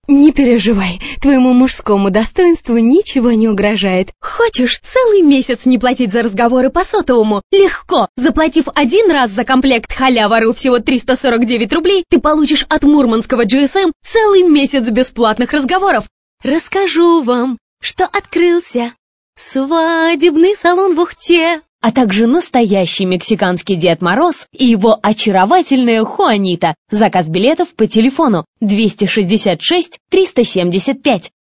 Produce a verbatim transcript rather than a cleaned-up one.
Не переживай, твоему мужскому достоинству ничего не угрожает. Хочешь целый месяц не платить за разговоры по сотовому? Легко! Заплатив один раз за комплект халява.ру всего триста сорок девять рублей, ты получишь от мурманского джи эс эм целый месяц бесплатных разговоров. Расскажу вам, что открылся свадебный салон в Ухте, а также настоящий мексиканский Дед Мороз и его очаровательная Хуанита. Заказ билетов по телефону двести шестьдесят шесть триста семьдесят пять.